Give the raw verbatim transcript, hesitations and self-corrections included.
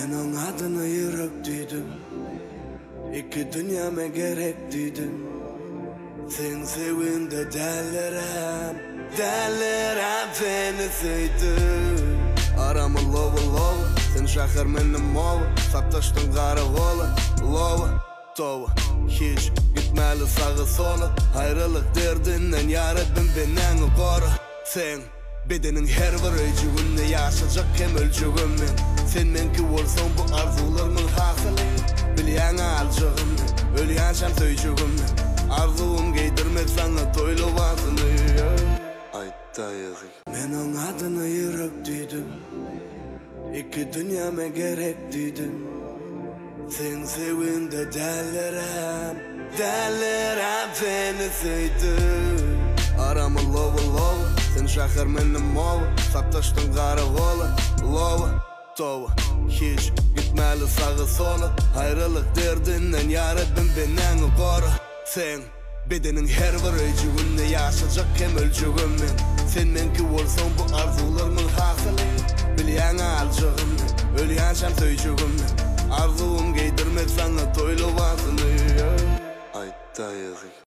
Men onun adını yürüp düydüm, iki dünyama gerek düydüm. Sen sevinde derlerem, derlerem seni sevdim. Aramı lova lova, sen şahır menim mova. Saptaştın kara kola, lova, tova. Hiç gitmeli sağı sola, ayrılık derdinden yar ettin beni koru. Sen bedenin her bir öcüğünde yaşayacak hem ölçüğüm men. Sen menki olsan bu arzularımın hasılı. Bilyen alacağım men, ölüyen şam söyleyeceğim men. Arzuğum giydirmek sana toylu vasını. Aytta yazık. Men onun adını yürüp düydüm, iki dünyama gerek düydüm. Sen sevinde derlerem, derlerem seni sevdim. Aramı lova lova, sen şahır menim mova. Saptaştın kara kola, lova, tova. Hiç gitmeli sağı sola, ayrılık derdinden yar ettin beni koru. Sen bedenin her bir öcüğünde yaşayacak hem ölçüğüm men. Sen menki olsan bu arzularımın hasılı. Bilyen alacağım men, ölüyen şam söyleyeceğim men. Arzuğum giydirmek sana toylu vasını. Aytta yazık.